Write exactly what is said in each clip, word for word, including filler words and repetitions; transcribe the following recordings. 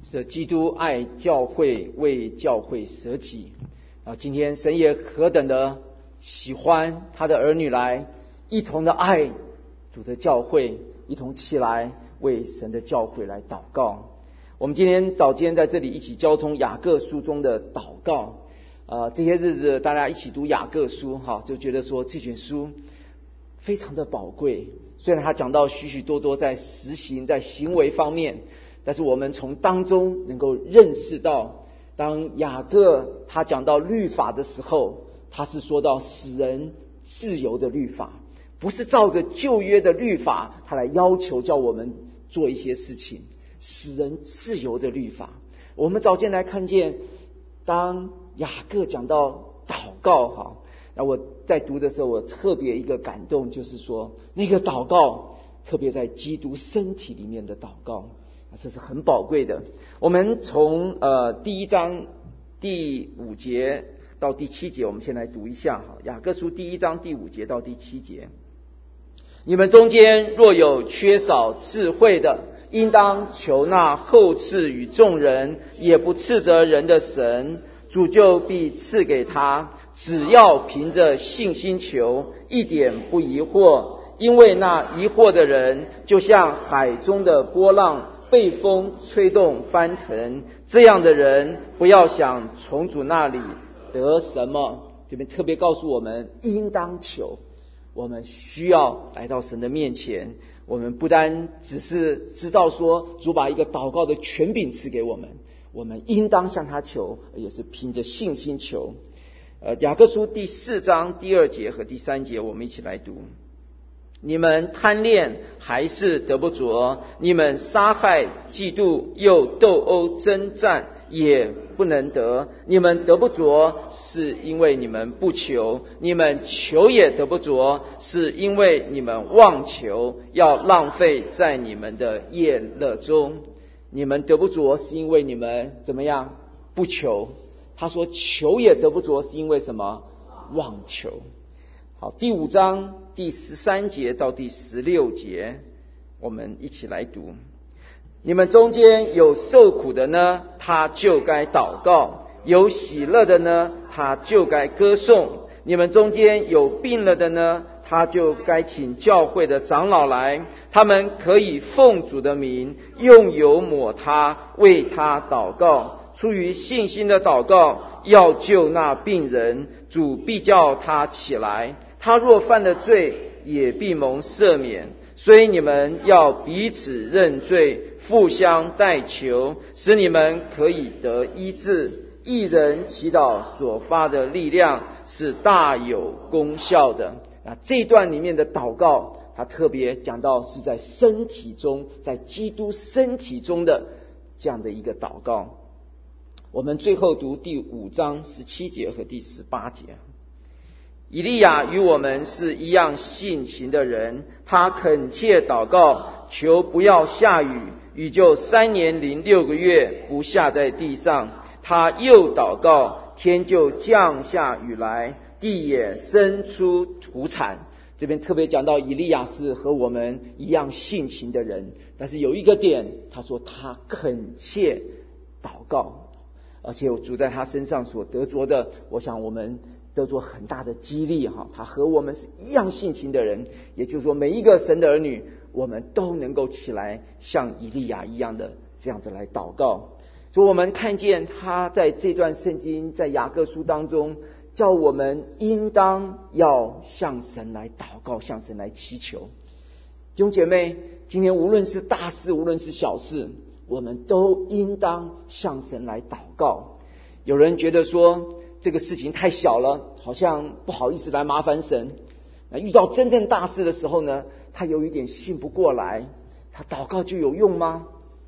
是基督爱教会，为教会舍己啊！今天神也何等的喜欢他的儿女来一同的爱主的教会，一同起来为神的教会来祷告。我们今天早间在这里一起交通雅各书中的祷告，呃，这些日子大家一起读雅各书，哈，就觉得说这卷书非常的宝贵。虽然他讲到许许多多在实行在行为方面，但是我们从当中能够认识到，当雅各他讲到律法的时候，他是说到使人自由的律法，不是照着旧约的律法他来要求叫我们做一些事情，使人自由的律法。我们早间来看见，当雅各讲到祷告，哈，那我在读的时候，我特别一个感动，就是说那个祷告特别在基督身体里面的祷告，这是很宝贵的。我们从呃第一章第五节到第七节，我们先来读一下哈，雅各书第一章第五节到第七节。你们中间若有缺少智慧的，应当求那厚赐与众人，也不斥责人的神，主就必赐给他，只要凭着信心求，一点不疑惑。因为那疑惑的人，就像海中的波浪，被风吹动翻腾，这样的人不要想从主那里得什么。这边特别告诉我们，应当求，我们需要来到神的面前。我们不单只是知道说主把一个祷告的权柄赐给我们，我们应当向他求，也是凭着信心求。呃，雅各书第四章第二节和第三节，我们一起来读。你们贪恋还是得不着，你们杀害嫉妒又斗殴征战也不能得。你们得不着，是因为你们不求；你们求也得不着，是因为你们妄求，要浪费在你们的业乐中。你们得不着，是因为你们怎么样？不求。他说求也得不着，是因为什么？妄求。好，第五章第十三节到第十六节，我们一起来读。你们中间有受苦的呢，他就该祷告；有喜乐的呢，他就该歌颂。你们中间有病了的呢，他就该请教会的长老来，他们可以奉主的名用油抹他，为他祷告。出于信心的祷告，要救那病人，主必叫他起来。他若犯了罪，也必蒙赦免。所以你们要彼此认罪，互相代求，使你们可以得医治。一人祈祷所发的力量是大有功效的。那这段里面的祷告，他特别讲到是在身体中，在基督身体中的这样的一个祷告。我们最后读第五章十七节和第十八节。以利亚与我们是一样性情的人，他恳切祷告，求不要下雨，雨就三年零六个月不下在地上。他又祷告，天就降下雨来，地也生出土产。这边特别讲到以利亚是和我们一样性情的人，但是有一个点，他说他恳切祷告，而且主在他身上所得着的，我想我们得着很大的激励哈。他和我们是一样性情的人，也就是说每一个神的儿女，我们都能够起来像以利亚一样的这样子来祷告。所以我们看见他在这段圣经，在雅各书当中，叫我们应当要向神来祷告，向神来祈求。弟兄姐妹，今天无论是大事，无论是小事，我们都应当向神来祷告。有人觉得说这个事情太小了，好像不好意思来麻烦神。那遇到真正大事的时候呢，他有一点信不过来，他祷告就有用吗？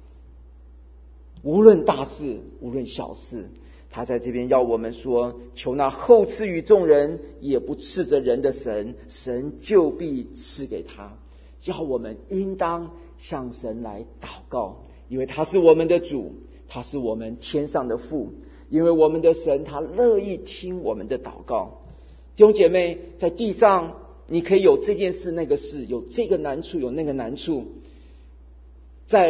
无论大事，无论小事，他在这边要我们说，求那厚赐于众人，也不斥责人的神，神就必赐给他。叫我们应当向神来祷告，因为他是我们的主，他是我们天上的父，因为我们的神他乐意听我们的祷告。弟兄姐妹，在地上你可以有这件事那个事，有这个难处有那个难处，在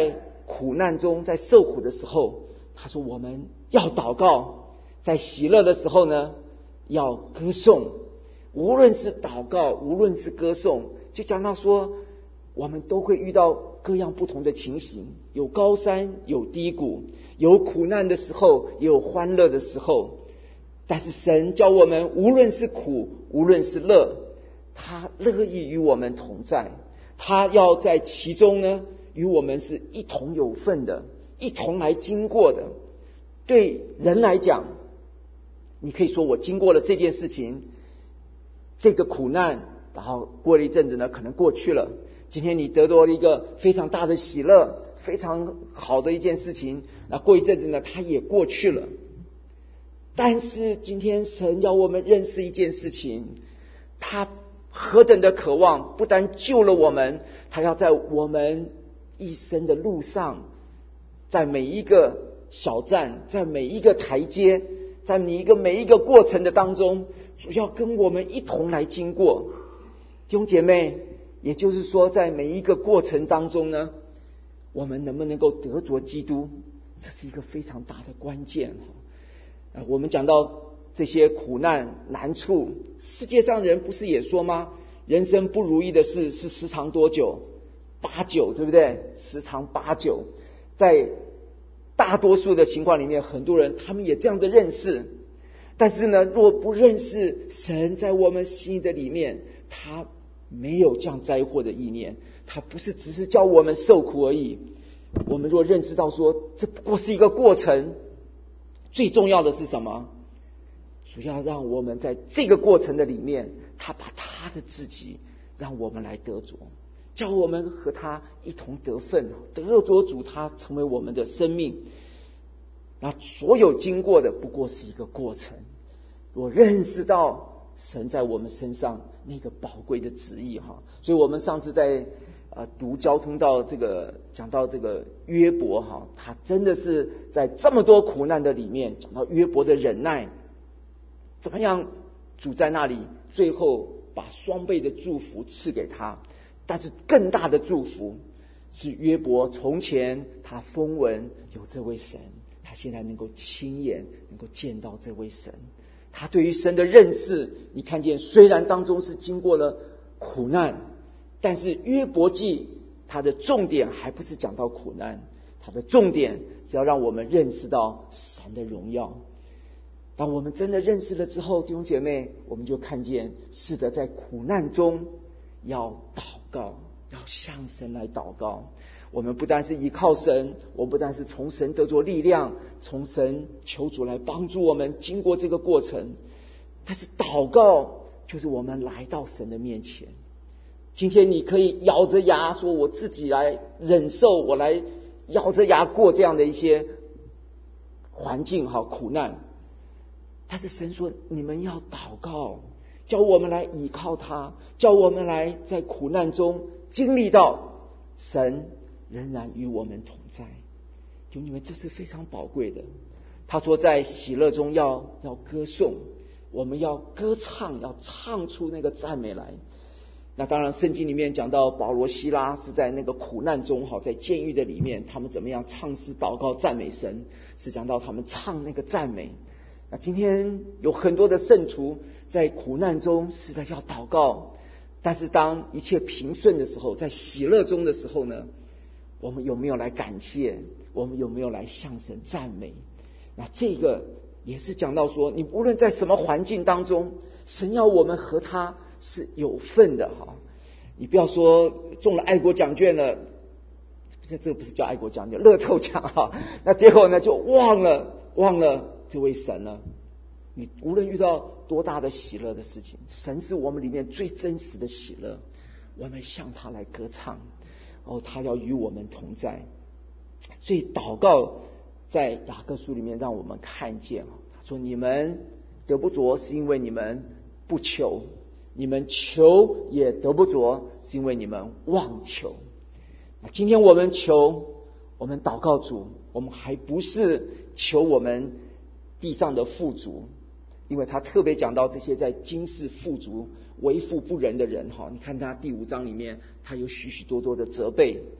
苦难中，在受苦的时候，他说我们要祷告；在喜乐的时候呢，要歌颂。无论是祷告，无论是歌颂，就讲到说，我们都会遇到各样不同的情形，有高山，有低谷，有苦难的时候，也有欢乐的时候。但是神教我们，无论是苦，无论是乐，他乐意与我们同在，他要在其中呢，与我们是一同有份的，一同来经过的。对人来讲，你可以说我经过了这件事情，这个苦难，然后过了一阵子呢，可能过去了。今天你得到了一个非常大的喜乐，非常好的一件事情，那过一阵子呢，它也过去了。但是今天神要我们认识一件事情，他何等的渴望，不但救了我们，他要在我们一生的路上，在每一个小站，在每一个台阶，在每一个每一个过程的当中，主要跟我们一同来经过。弟兄姐妹，也就是说，在每一个过程当中呢，我们能不能够得着基督，这是一个非常大的关键。啊，我们讲到这些苦难难处，世界上人不是也说吗？人生不如意的事是时常多久？八九，对不对？时常八九。在大多数的情况里面，很多人他们也这样的认识。但是呢，若不认识神在我们心的里面，他没有降灾祸的意念，他不是只是叫我们受苦而已。我们若认识到说，这不过是一个过程，最重要的是什么？主要让我们在这个过程的里面，他把他的自己让我们来得着，叫我们和他一同得分，得着主他成为我们的生命。那所有经过的不过是一个过程。我认识到神在我们身上那个宝贵的旨意哈，所以我们上次在呃读交通到这个讲到这个约伯哈，他真的是在这么多苦难的里面，讲到约伯的忍耐，怎么样主在那里最后把双倍的祝福赐给他。但是更大的祝福是约伯从前他风闻有这位神，他现在能够亲眼能够见到这位神。他对于神的认识，你看见虽然当中是经过了苦难，但是约伯记它的重点还不是讲到苦难，它的重点是要让我们认识到神的荣耀。当我们真的认识了之后，弟兄姐妹，我们就看见是的，在苦难中要祷告，要向神来祷告。我们不单是依靠神，我们不单是从神得着力量，从神求主来帮助我们经过这个过程，但是祷告就是我们来到神的面前。今天你可以咬着牙说我自己来忍受，我来咬着牙过这样的一些环境好苦难，但是神说你们要祷告，叫我们来依靠他，叫我们来在苦难中经历到神仍然与我们同在。兄弟们，这是非常宝贵的。他说在喜乐中要要歌颂，我们要歌唱，要唱出那个赞美来。那当然圣经里面讲到保罗希拉是在那个苦难中好，在监狱的里面他们怎么样唱诗祷告赞美神，是讲到他们唱那个赞美。那今天有很多的圣徒在苦难中是在要祷告，但是当一切平顺的时候，在喜乐中的时候呢，我们有没有来感谢？我们有没有来向神赞美？那这个也是讲到说，你无论在什么环境当中，神要我们和他是有份的哈。你不要说中了爱国奖券了，这这不是叫爱国奖券，乐透奖哈。那结果呢就忘了忘了这位神了。你无论遇到多大的喜乐的事情，神是我们里面最真实的喜乐，我们向他来歌唱。哦，他要与我们同在。所以祷告在雅各书里面让我们看见，他说你们得不着是因为你们不求，你们求也得不着是因为你们妄求。那今天我们求，我们祷告主，我们还不是求我们地上的富足，因为他特别讲到这些在今世富足为富不仁的人哈，你看他第五章里面他有许许多多的责备。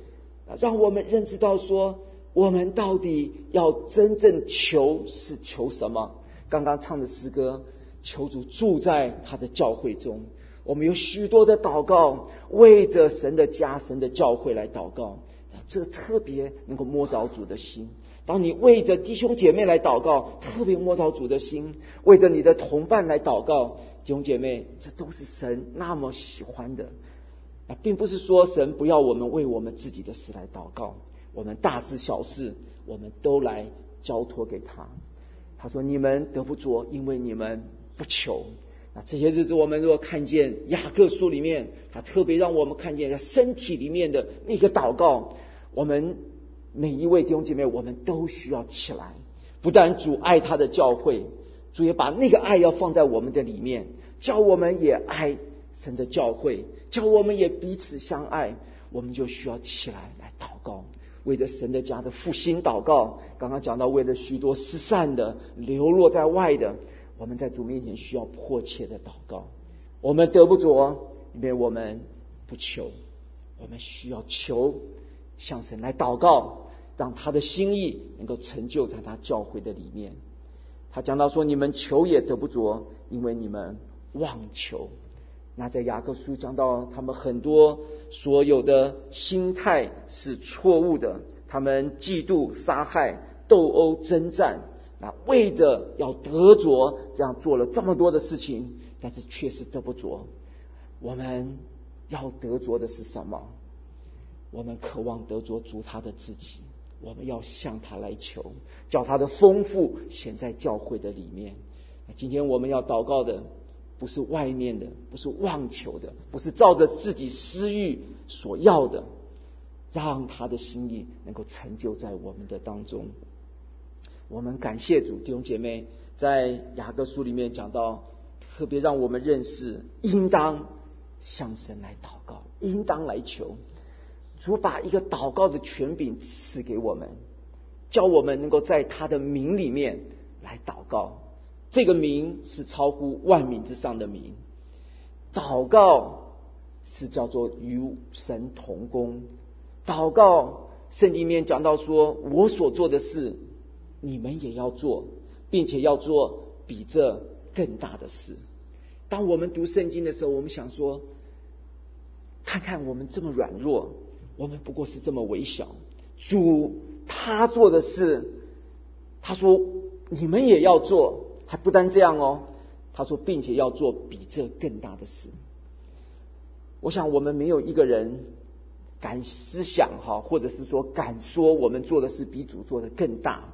让我们认知到说，我们到底要真正求是求什么。刚刚唱的诗歌，求主住在他的教会中。我们有许多的祷告，为着神的家、神的教会来祷告，这特别能够摸着主的心。当你为着弟兄姐妹来祷告，特别摸着主的心；为着你的同伴来祷告，弟兄姐妹，这都是神那么喜欢的。那并不是说神不要我们为我们自己的事来祷告，我们大事小事我们都来交托给他。他说你们得不着，因为你们不求。那这些日子我们若看见雅各书里面，他特别让我们看见在身体里面的那个祷告，我们每一位弟兄姐妹，我们都需要起来。不但主爱他的教会，主也把那个爱要放在我们的里面，叫我们也爱神的教会，叫我们也彼此相爱。我们就需要起来来祷告，为着神的家的复兴祷告。刚刚讲到为了许多失散的、流落在外的，我们在主面前需要迫切的祷告。我们得不着，因为我们不求，我们需要求，向神来祷告，让他的心意能够成就在他教会的里面。他讲到说，你们求也得不着，因为你们妄求。那在雅各书讲到他们很多所有的心态是错误的，他们嫉妒、杀害、斗殴、征战，那为着要得着，这样做了这么多的事情，但是却是得不着。我们要得着的是什么？我们渴望得着主他的自己，我们要向他来求，叫他的丰富显在教会的里面。今天我们要祷告的不是外面的，不是妄求的，不是照着自己私欲所要的，让他的心意能够成就在我们的当中。我们感谢主，弟兄姐妹，在雅各书里面讲到，特别让我们认识应当向神来祷告，应当来求。主把一个祷告的权柄赐给我们，叫我们能够在他的名里面来祷告。这个名是超乎万名之上的名，祷告是叫做与神同工。祷告圣经里面讲到说，我所做的事你们也要做，并且要做比这更大的事。当我们读圣经的时候，我们想说，看看我们这么软弱，我们不过是这么微小，主他做的事，他说你们也要做，还不单这样哦，他说并且要做比这更大的事。我想我们没有一个人敢思想哈，或者是说敢说我们做的事比主做的更大。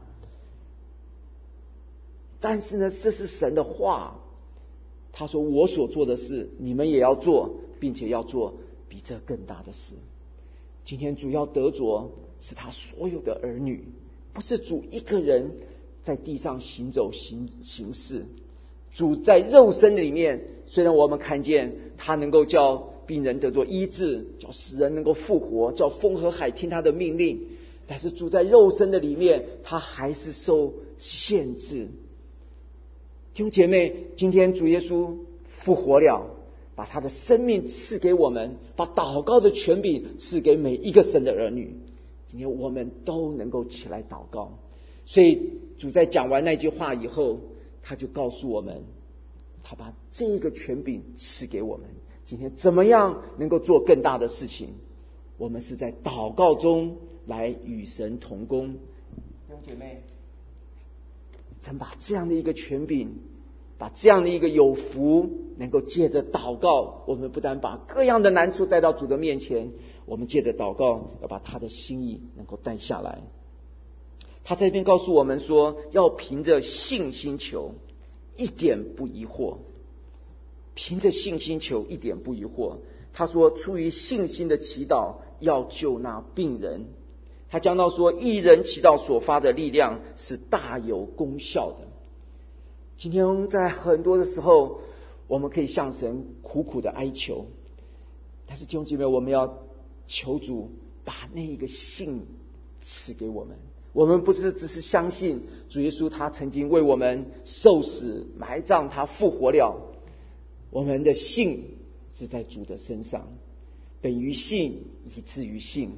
但是呢，这是神的话，他说我所做的事你们也要做，并且要做比这更大的事。今天主要得着是他所有的儿女，不是主一个人在地上行走行行事。主在肉身里面，虽然我们看见他能够叫病人得着医治，叫死人能够复活，叫风和海听他的命令，但是主在肉身的里面，他还是受限制。弟兄姐妹，今天主耶稣复活了，把他的生命赐给我们，把祷告的权柄赐给每一个神的儿女。今天我们都能够起来祷告。所以主在讲完那句话以后，他就告诉我们，他把这个权柄赐给我们。今天怎么样能够做更大的事情？我们是在祷告中来与神同工。弟兄姐妹，神把这样的一个权柄，把这样的一个有福，能够借着祷告，我们不但把各样的难处带到主的面前，我们借着祷告要把他的心意能够带下来。他在这边告诉我们说，要凭着信心求，一点不疑惑。凭着信心求，一点不疑惑。他说，出于信心的祈祷要救那病人。他讲到说，一人祈祷所发的力量是大有功效的。今天在很多的时候，我们可以向神苦苦的哀求，但是弟兄姐妹，我们要求主把那一个信赐给我们。我们不是只是相信主耶稣他曾经为我们受死埋葬，他复活了。我们的信是在主的身上，本于信以至于信。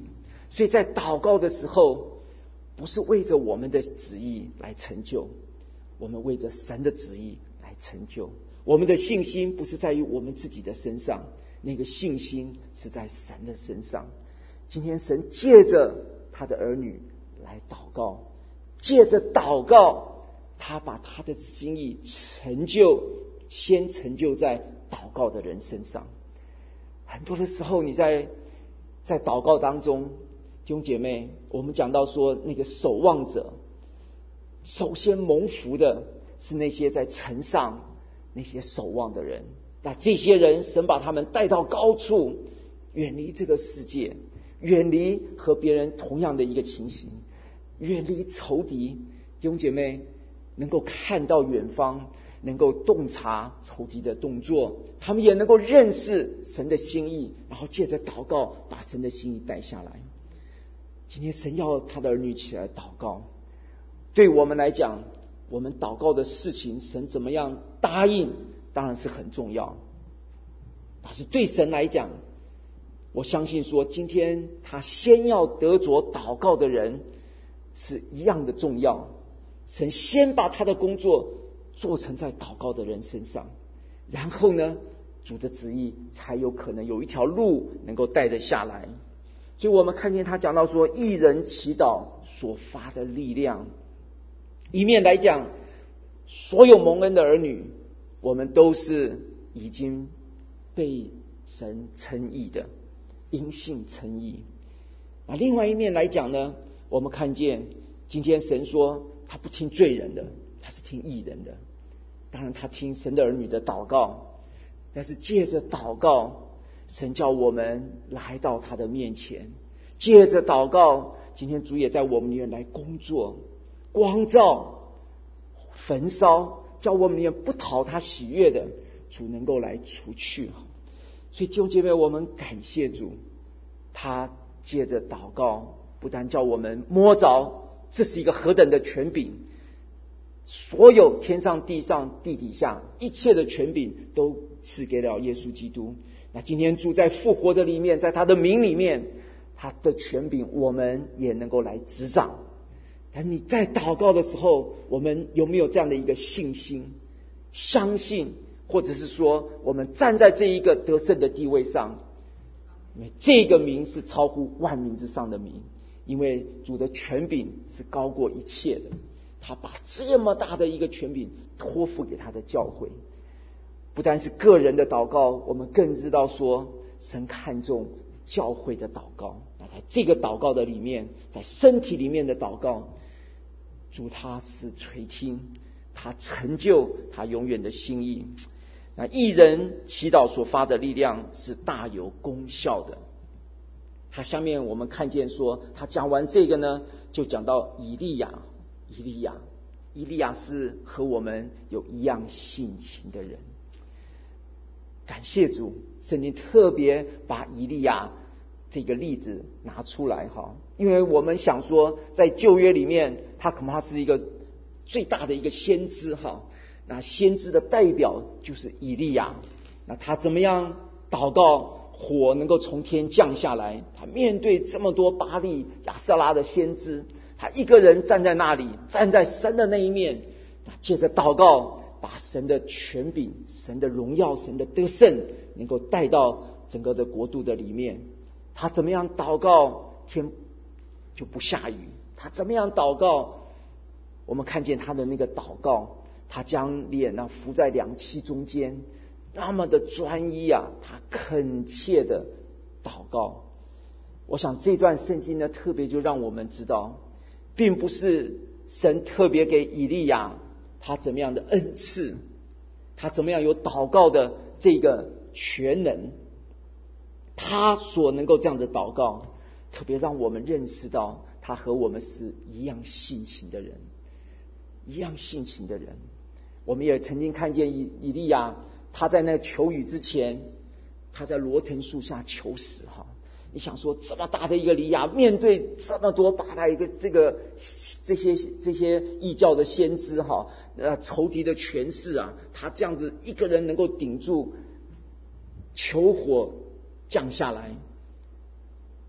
所以在祷告的时候，不是为着我们的旨意来成就，我们为着神的旨意来成就。我们的信心不是在于我们自己的身上，那个信心是在神的身上。今天神借着他的儿女来祷告，借着祷告，他把他的心意成就，先成就在祷告的人身上。很多的时候，你在在祷告当中，弟兄姐妹，我们讲到说，那个守望者，首先蒙福的是那些在城上那些守望的人。那这些人，神把他们带到高处，远离这个世界，远离和别人同样的一个情形，远离仇敌。弟兄姐妹，能够看到远方，能够洞察仇敌的动作，他们也能够认识神的心意，然后借着祷告把神的心意带下来。今天神要他的儿女起来祷告，对我们来讲，我们祷告的事情，神怎么样答应当然是很重要，但是对神来讲，我相信说，今天他先要得着祷告的人是一样的重要。神先把他的工作做成在祷告的人身上，然后呢，主的旨意才有可能有一条路能够带得下来。所以我们看见他讲到说，义人祈祷所发的力量，一面来讲，所有蒙恩的儿女，我们都是已经被神称义的，因信称义。那另外一面来讲呢，我们看见今天神说他不听罪人的，他是听义人的。当然他听神的儿女的祷告，但是借着祷告，神叫我们来到他的面前，借着祷告，今天主也在我们里面来工作，光照焚烧，叫我们里面不讨他喜悦的，主能够来除去。所以弟兄姐妹，我们感谢主，他借着祷告，不但叫我们摸着这是一个何等的权柄，所有天上地上地底下一切的权柄都赐给了耶稣基督。那今天主在复活的里面，在他的名里面，他的权柄我们也能够来执掌。但你在祷告的时候，我们有没有这样的一个信心，相信，或者是说我们站在这一个得胜的地位上，因为这个名是超乎万名之上的名，因为主的权柄是高过一切的，他把这么大的一个权柄托付给他的教会。不单是个人的祷告，我们更知道说神看重教会的祷告。那在这个祷告的里面，在身体里面的祷告，主他是垂听，他成就他永远的心意。那义人祈祷所发的力量是大有功效的。他下面我们看见说，他讲完这个呢，就讲到以利亚。以利亚，以利亚是和我们有一样性情的人。感谢主，圣经特别把以利亚这个例子拿出来哈，因为我们想说，在旧约里面，他恐怕是一个最大的一个先知哈。那先知的代表就是以利亚，那他怎么样祷告，火能够从天降下来？他面对这么多巴力亚瑟拉的先知，他一个人站在那里，站在神的那一面，借着祷告，把神的权柄、神的荣耀、神的得胜能够带到整个的国度的里面。他怎么样祷告，天就不下雨。他怎么样祷告，我们看见他的那个祷告，他将脸啊伏在两膝中间，那么的专一啊，他恳切的祷告。我想这段圣经呢，特别就让我们知道，并不是神特别给以利亚他怎么样的恩赐，他怎么样有祷告的这个全能，他所能够这样子祷告，特别让我们认识到他和我们是一样性情的人，一样性情的人。我们也曾经看见以以利亚，他在那求雨之前，他在罗藤树下求死哈。你想说，这么大的一个利亚，面对这么多把他一个这个这些这些异教的先知哈，呃仇敌的权势啊，他这样子一个人能够顶住求火降下来，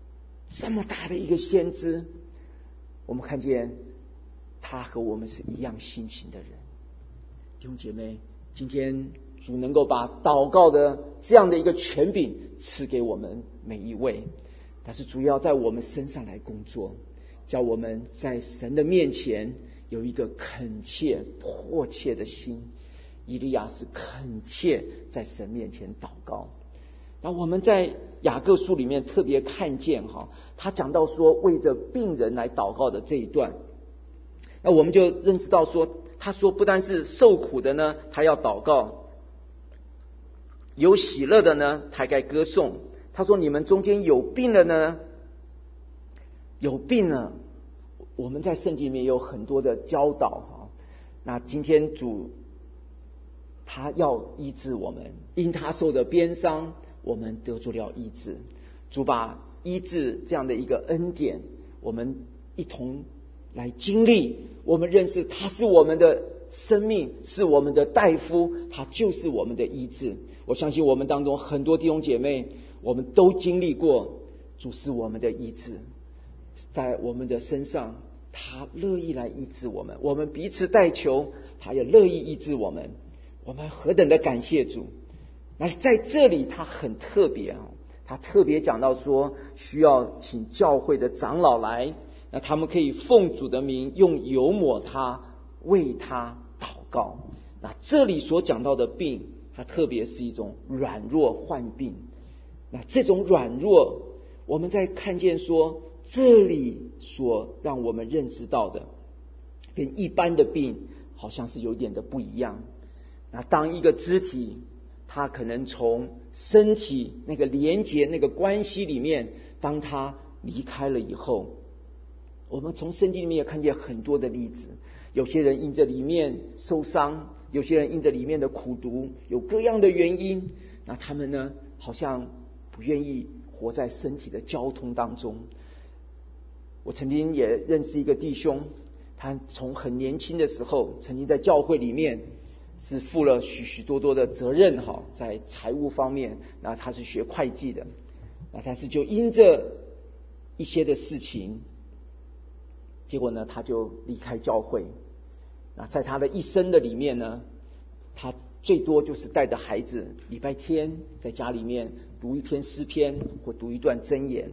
这么大的一个先知，我们看见他和我们是一样性情的人。弟兄姐妹，今天主能够把祷告的这样的一个权柄赐给我们每一位，但是主要在我们身上来工作，叫我们在神的面前有一个恳切迫切的心。以利亚是恳切在神面前祷告。那我们在雅各书里面特别看见哈，他讲到说为着病人来祷告的这一段，那我们就认识到说，他说不单是受苦的呢，他要祷告；有喜乐的呢，他该歌颂。他说你们中间有病了呢，有病了。我们在圣经里面有很多的教导哈。那今天主他要医治我们，因他受的鞭伤，我们得着了医治。主把医治这样的一个恩典，我们一同来经历。我们认识他是我们的生命，是我们的大夫，他就是我们的医治。我相信我们当中很多弟兄姐妹，我们都经历过主是我们的医治，在我们的身上他乐意来医治我们，我们彼此代求，他也乐意医治我们。我们何等的感谢主。那在这里他很特别啊，他特别讲到说需要请教会的长老来，那他们可以奉主的名用油抹他，为他祷告。那这里所讲到的病，它特别是一种软弱患病。那这种软弱，我们在看见说这里所让我们认识到的跟一般的病好像是有点的不一样。那当一个肢体它可能从身体那个连结那个关系里面，当它离开了以后，我们从圣经里面也看见很多的例子。有些人因着里面受伤，有些人因着里面的苦毒，有各样的原因，那他们呢好像不愿意活在身体的交通当中。我曾经也认识一个弟兄，他从很年轻的时候曾经在教会里面是负了许许多多的责任哈，在财务方面，那他是学会计的，那但是就因着一些的事情，结果呢他就离开教会。那在他的一生的里面呢，他最多就是带着孩子礼拜天在家里面读一篇诗篇或读一段箴言，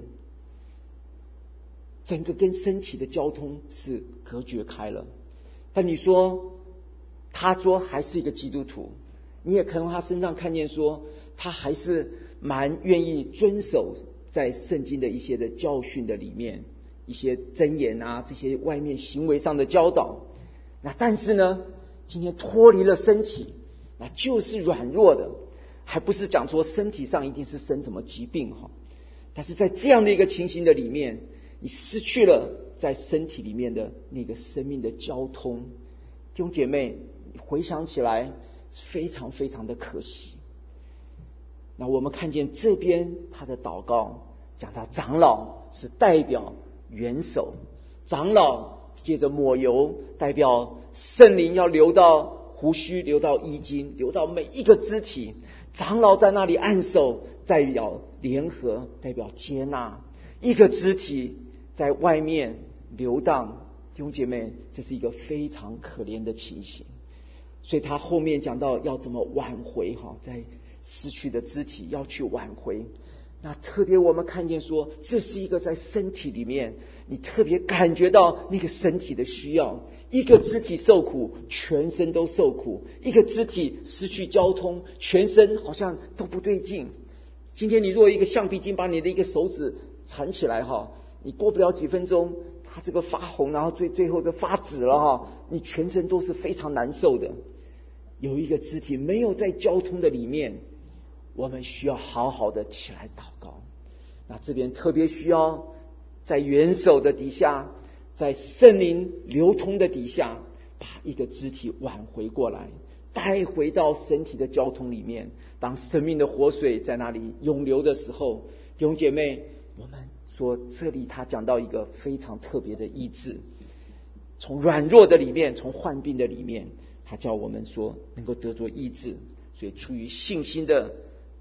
整个跟身体的交通是隔绝开了。但你说他说还是一个基督徒，你也可能他身上看见说他还是蛮愿意遵守在圣经的一些的教训的里面，一些箴言啊，这些外面行为上的教导。那但是呢，今天脱离了身体，那就是软弱的，还不是讲说身体上一定是生什么疾病哈。但是在这样的一个情形的里面，你失去了在身体里面的那个生命的交通。弟兄姐妹，回想起来非常非常的可惜。那我们看见这边他的祷告讲到长老是代表元首，长老接着抹油，代表圣灵要流到胡须，流到衣襟，流到每一个肢体。长老在那里按手，代表联合，代表接纳。一个肢体在外面流荡，弟兄姐妹，这是一个非常可怜的情形。所以他后面讲到要怎么挽回哈，在失去的肢体要去挽回。那特别我们看见说，这是一个在身体里面你特别感觉到那个身体的需要。一个肢体受苦，全身都受苦；一个肢体失去交通，全身好像都不对劲。今天你如果一个橡皮筋把你的一个手指缠起来哈，你过不了几分钟它这个发红，然后最最后就发紫了哈，你全身都是非常难受的。有一个肢体没有在交通的里面，我们需要好好的起来祷告。那这边特别需要在元首的底下，在圣灵流通的底下，把一个肢体挽回过来，带回到身体的交通里面。当生命的活水在那里涌流的时候，弟兄姐妹，我们说这里他讲到一个非常特别的医治，从软弱的里面，从患病的里面，他叫我们说能够得着医治。所以出于信心的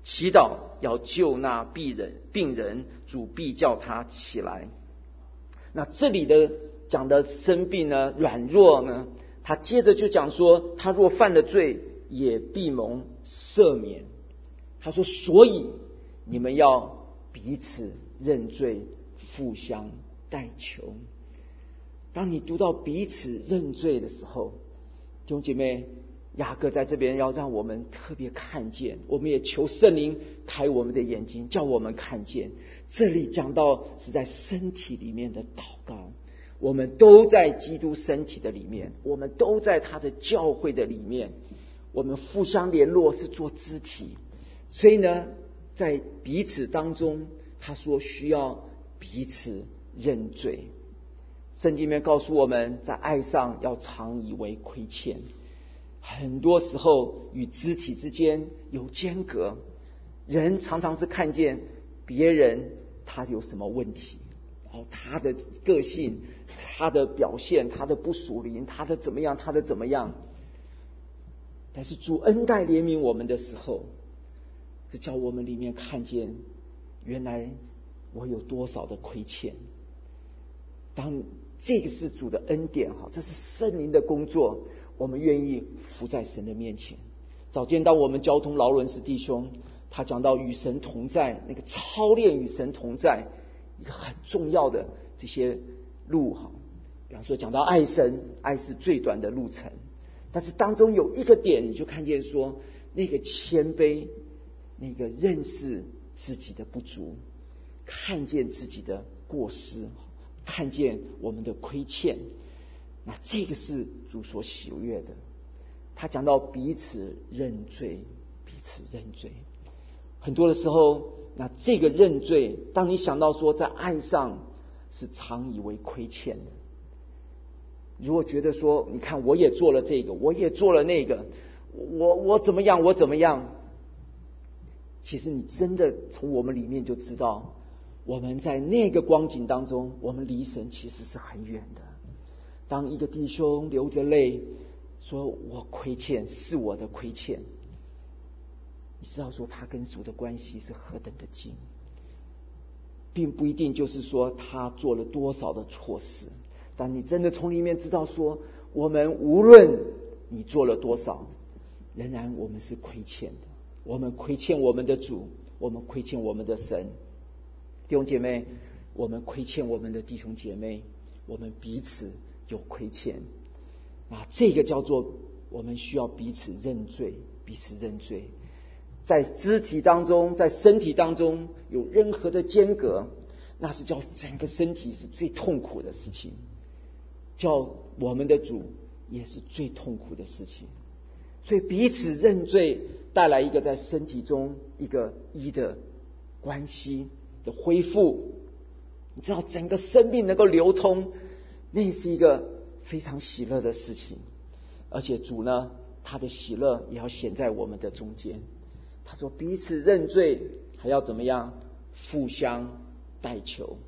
祈祷要救那病人，病人主必叫他起来。那这里的讲的生病呢，软弱呢，他接着就讲说，他若犯了罪，也必蒙赦免。他说，所以你们要彼此认罪，互相代求。当你读到彼此认罪的时候，弟兄姐妹，雅各在这边要让我们特别看见，我们也求圣灵开我们的眼睛，叫我们看见。这里讲到是在身体里面的祷告，我们都在基督身体的里面，我们都在他的教会的里面，我们互相联络是做肢体。所以呢，在彼此当中，他说需要彼此认罪。圣经里面告诉我们，在爱上要常以为亏欠。很多时候与肢体之间有间隔，人常常是看见别人他有什么问题，哦，他的个性，他的表现，他的不属灵，他的怎么样，他的怎么样。但是主恩待怜悯我们的时候，是叫我们里面看见，原来我有多少的亏欠。当这个是主的恩典，这是圣灵的工作，我们愿意伏在神的面前。早见到我们交通劳伦斯弟兄，他讲到与神同在，那个操练与神同在一个很重要的这些路，比方说讲到爱神，爱是最短的路程，但是当中有一个点，你就看见说那个谦卑，那个认识自己的不足，看见自己的过失，看见我们的亏欠，那这个是主所喜悦的。他讲到彼此认罪，彼此认罪。很多的时候，那这个认罪，当你想到说在爱上是常以为亏欠的，如果觉得说，你看我也做了这个，我也做了那个，我我怎么样，我怎么样，其实你真的从我们里面就知道，我们在那个光景当中，我们离神其实是很远的。当一个弟兄流着泪说我亏欠，是我的亏欠，你知道说他跟主的关系是何等的近，并不一定就是说他做了多少的错事，但你真的从里面知道说，我们无论你做了多少，仍然我们是亏欠的，我们亏欠我们的主，我们亏欠我们的神。弟兄姐妹，我们亏欠我们的弟兄姐妹，我们彼此有亏欠，啊，这个叫做我们需要彼此认罪，彼此认罪。在肢体当中，在身体当中有任何的间隔，那是叫整个身体是最痛苦的事情，叫我们的主也是最痛苦的事情。所以彼此认罪带来一个在身体中一个一的关系的恢复，你知道整个生命能够流通，那是一个非常喜乐的事情。而且主呢，他的喜乐也要显在我们的中间。他说彼此认罪，还要怎么样？互相代求。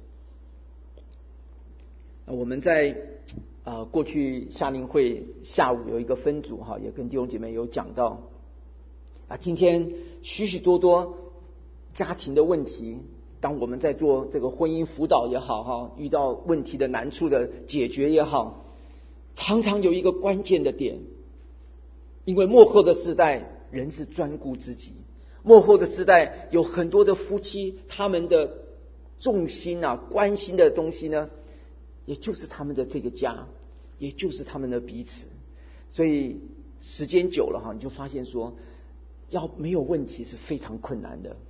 我们在呃过去夏令会下午有一个分组哈，也跟弟兄姐妹有讲到啊，今天许许多多家庭的问题，当我们在做这个婚姻辅导也好哈，遇到问题的难处的解决也好，常常有一个关键的点，因为末后的时代人是专顾自己，末后的时代有很多的夫妻，他们的重心啊，关心的东西呢，也就是他们的这个家，也就是他们的彼此。所以时间久了哈，你就发现说，要没有问题是非常困难的。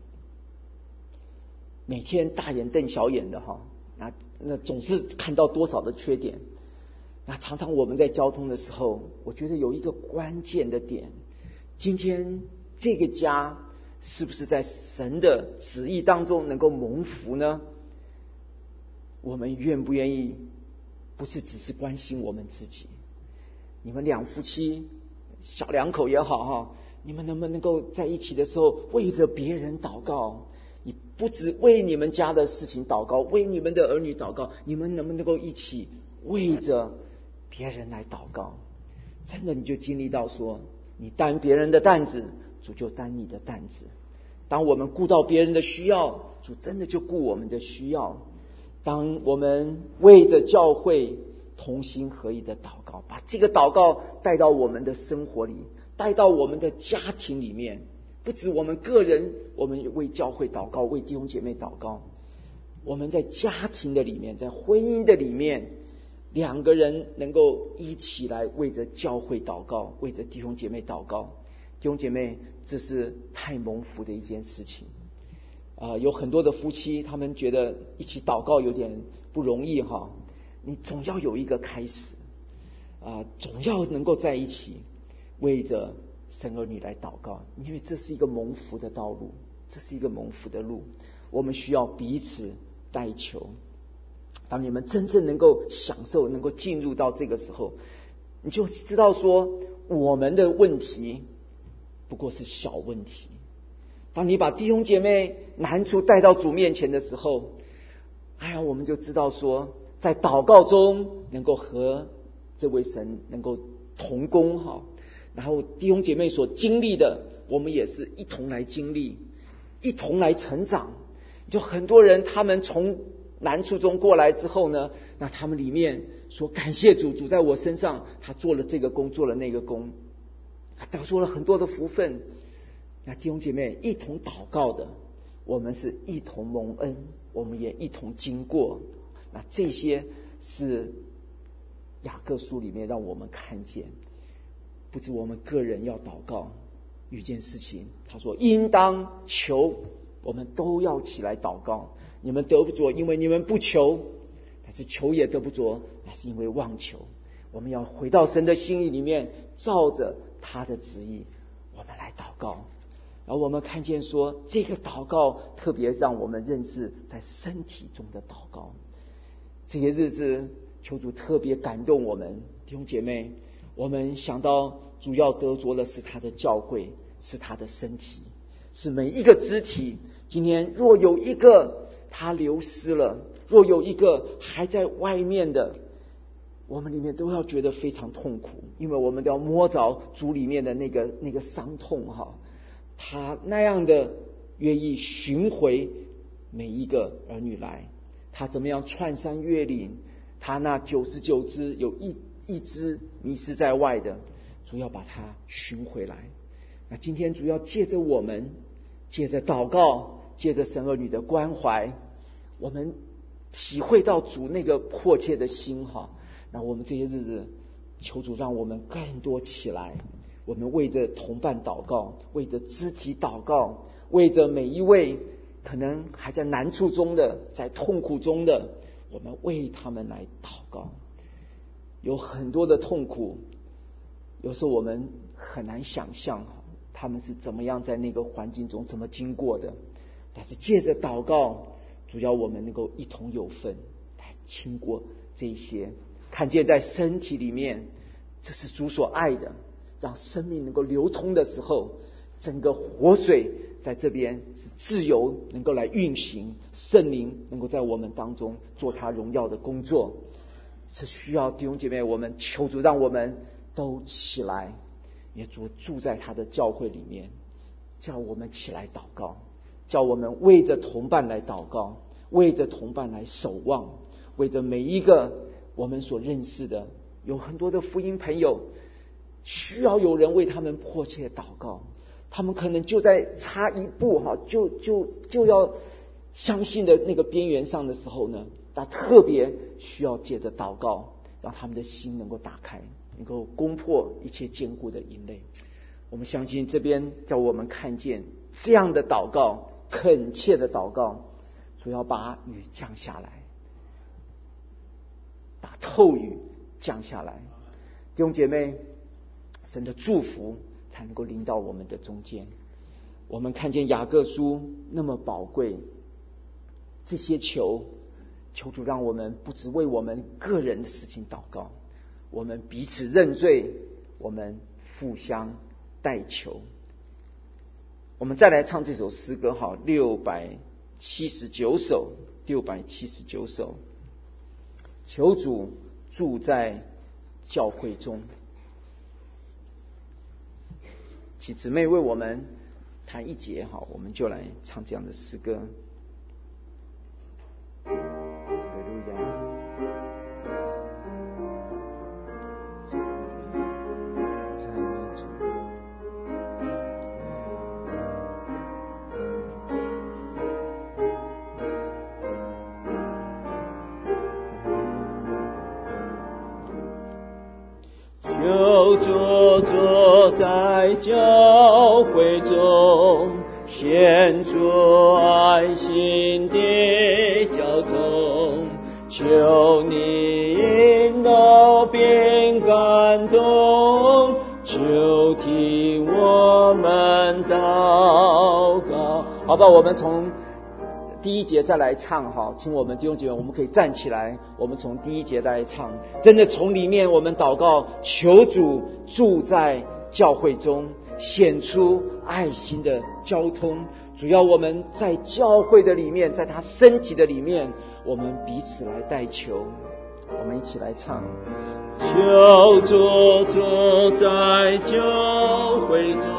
每天大眼瞪小眼的哈，那那总是看到多少的缺点。那常常我们在交通的时候，我觉得有一个关键的点，今天这个家是不是在神的旨意当中能够蒙福呢？我们愿不愿意不是只是关心我们自己，你们两夫妻小两口也好哈，你们能不能够在一起的时候为着别人祷告？你不只为你们家的事情祷告，为你们的儿女祷告，你们能不能够一起为着别人来祷告？真的你就经历到说，你担别人的担子，主就担你的担子。 当我们顾到别人的需要，主真的就顾我们的需要。当我们为着教会同心合意的祷告，把这个祷告带到我们的生活里，带到我们的家庭里面，不止我们个人，我们为教会祷告，为弟兄姐妹祷告。我们在家庭的里面，在婚姻的里面，两个人能够一起来为着教会祷告，为着弟兄姐妹祷告。弟兄姐妹，这是太蒙福的一件事情。啊、呃，有很多的夫妻，他们觉得一起祷告有点不容易哈。你总要有一个开始，啊、呃，总要能够在一起为着神儿女来祷告，因为这是一个蒙福的道路，这是一个蒙福的路。我们需要彼此代求。当你们真正能够享受，能够进入到这个时候，你就知道说，我们的问题不过是小问题。当你把弟兄姐妹难处带到主面前的时候，哎呀，我们就知道说，在祷告中能够和这位神能够同工哈，然后弟兄姐妹所经历的，我们也是一同来经历，一同来成长。就很多人他们从难处中过来之后呢，那他们里面说感谢主，主在我身上他做了这个工，做了那个工，他得做了很多的福分。那弟兄姐妹一同祷告的，我们是一同蒙恩，我们也一同经过。那这些是雅各书里面让我们看见，不止我们个人要祷告一件事情，他说应当求，我们都要起来祷告。你们得不着，因为你们不求；但是求也得不着，那是因为妄求。我们要回到神的心意里面，照着他的旨意，我们来祷告。然后我们看见说，这个祷告特别让我们认识在身体中的祷告。这些日子，求主特别感动我们弟兄姐妹。我们想到主要得着的是他的教会，是他的身体，是每一个肢体。今天若有一个他流失了，若有一个还在外面的，我们里面都要觉得非常痛苦，因为我们都要摸着主里面的那个那个伤痛哈。他那样的愿意寻回每一个儿女来，他怎么样穿山越岭，他那九十九只有一一只迷失在外的，主要把他寻回来。那今天主要借着我们，借着祷告，借着神儿女的关怀，我们体会到主那个迫切的心哈。那我们这些日子，求主让我们更多起来，我们为着同伴祷告，为着肢体祷告，为着每一位可能还在难处中的，在痛苦中的，我们为他们来祷告。有很多的痛苦，有时候我们很难想象他们是怎么样在那个环境中怎么经过的，但是借着祷告，主要我们能够一同有份来经过这些，看见在身体里面这是主所爱的，让生命能够流通的时候，整个活水在这边是自由能够来运行，圣灵能够在我们当中做他荣耀的工作。是需要弟兄姐妹，我们求主让我们都起来，也主住在他的教会里面，叫我们起来祷告，叫我们为着同伴来祷告，为着同伴来守望，为着每一个我们所认识的，有很多的福音朋友需要有人为他们迫切祷告，他们可能就在差一步哈，就就就要相信的那个边缘上的时候呢，他特别需要借着祷告，让他们的心能够打开，能够攻破一切坚固的营垒。我们相信这边叫我们看见这样的祷告，恳切的祷告，主要把雨降下来，把透雨降下来。弟兄姐妹，神的祝福才能够临到我们的中间。我们看见雅各书那么宝贵，这些求求主让我们不只为我们个人的事情祷告，我们彼此认罪，我们互相代求。我们再来唱这首诗歌好，六百七十九首，六百七十九首。求主住在教会中。请姊妹为我们弹一节，好，我们就来唱这样的诗歌。 求主坐在教会中，显出爱心的交通，求你引导并感动，求听我们祷告。 好吧，我们从第一节再来唱哈，请我们弟兄姐妹，我们可以站起来，我们从第一节再来唱，真的从里面我们祷告，求主住在教会中，显出爱心的交通。主要我们在教会的里面，在他身体的里面，我们彼此来代求。我们一起来唱。 求主坐在教会中，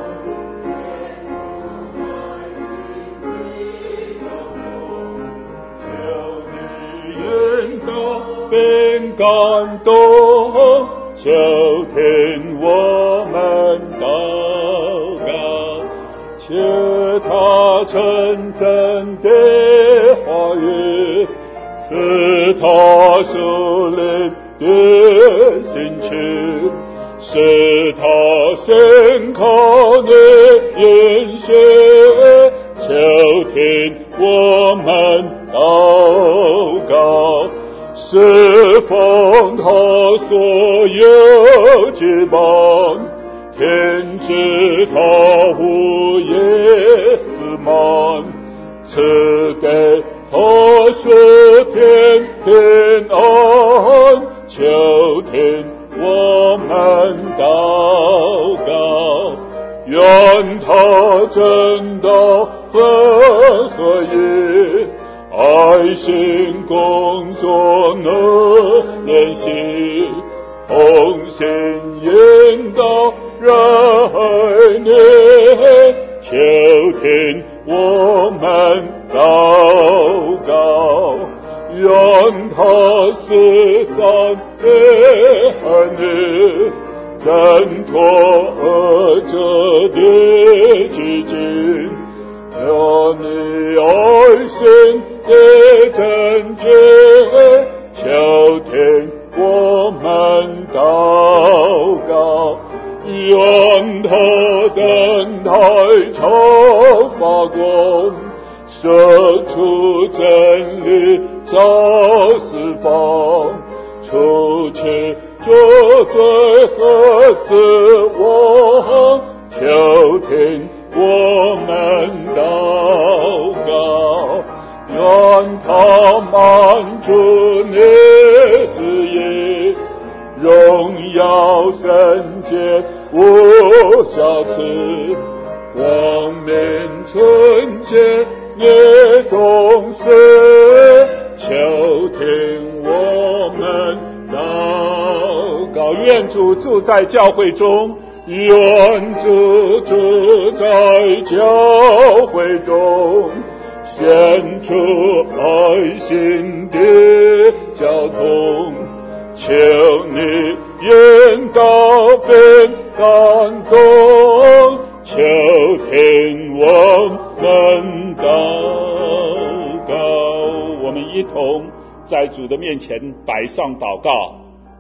并感动，求听我们祷告，且他真正的话语，是他属灵的心情，是他深刻的应许，求听我们祷告，是奉他所有之邦，天知他无业之满，赐给他是天平安，求听我们祷告，愿他真道和合一，爱心工作能联系，同心引导人年，求听我们祷告，愿他是善的儿女，挣脱恶者的拘禁，让你爱心的真觉，求听我们祷告，愿他灯台常发光，射出真理照四方，除去这罪和死亡，求听我们祷告，愿他满足你旨意，荣耀圣洁无瑕疵，光明纯洁你众生，求听我们祷告，愿主住在教会中，愿主住在教会中，显出爱心的交通，求你引导并感动，求听我们祷告。我们一同在主的面前摆上祷告。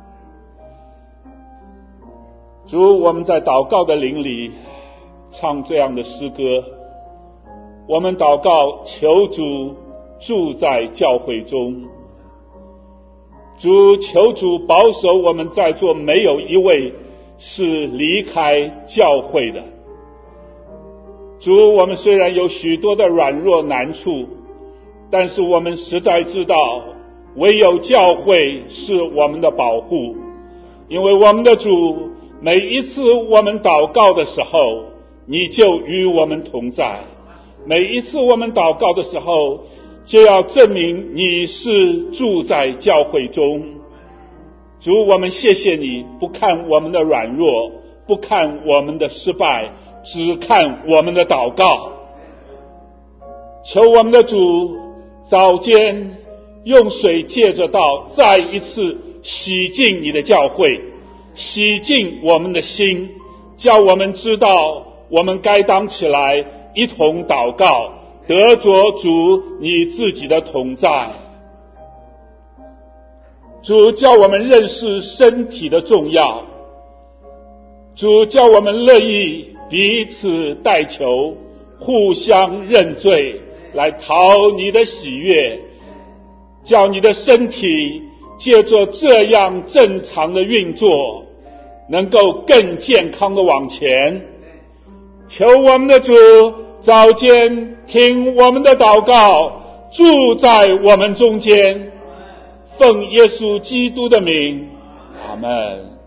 主，我们在祷告的灵里唱这样的诗歌，我们祷告，求主住在教会中。主，求主保守我们在座没有一位是离开教会的。主，我们虽然有许多的软弱难处，但是我们实在知道，唯有教会是我们的保护，因为我们的主每一次我们祷告的时候，你就与我们同在，每一次我们祷告的时候，就要证明你是住在教会中。主，我们谢谢你，不看我们的软弱，不看我们的失败， 只看我们的祷告。求我们的主早间用水借着道再一次洗净你的教会，洗净我们的心，叫我们知道我们该当起来一同祷告，得着主你自己的同在。主叫我们认识身体的重要，主叫我们乐意彼此代求，互相认罪，来讨你的喜悦，叫你的身体借着这样正常的运作，能够更健康的往前。求我们的主早间听我们的祷告，住在我们中间，奉耶稣基督的名，阿们。